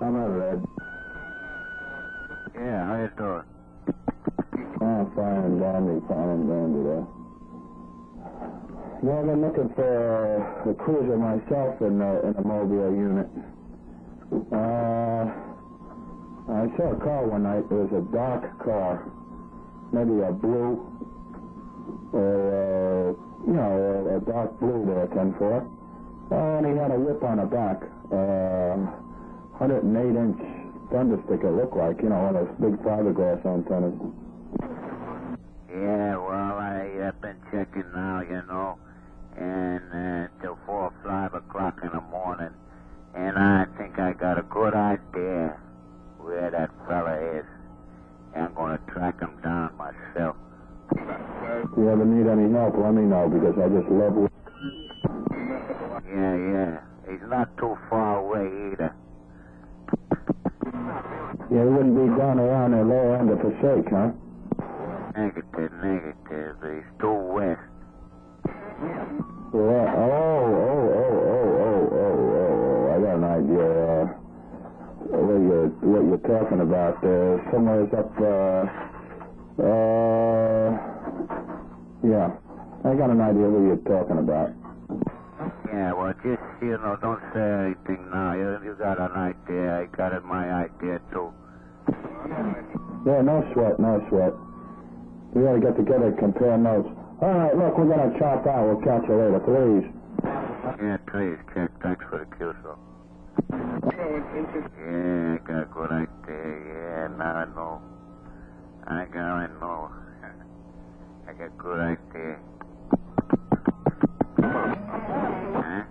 I'm not Red. Yeah, how you doing? Oh, fine and dandy there. Yeah, I've been looking for a cruiser myself in a mobile unit. I saw a car one night. It was a dark car, maybe a blue, or a dark blue there, 10-4. And he had a whip on the back, 108-inch thunderstick it looked like, one of those big fiberglass antennas. Yeah, well, I've been checking now, and till 4 or 5 o'clock in the morning, and I think I got a good idea where that fella is. I'm going to track him down myself. If you ever need any help, let me know, because I just love... Yeah. He's not too far away either. Yeah, he wouldn't be down around the lower end of Passaic, huh? Negative. He's too west. Yeah. Oh. I got an idea. What you're talking about. Somewhere up, yeah. I got an idea what you're talking about. Yeah, well, just, don't say anything now. You got an idea. I got my idea, too. Yeah, no sweat. We gotta get together and compare notes. All right, look, we're gonna chop out. We'll catch you later, please. Yeah, please, Jack. Thanks for the cue, so. Yeah, I got a good idea. Yeah, now I know. I know. I got a good idea.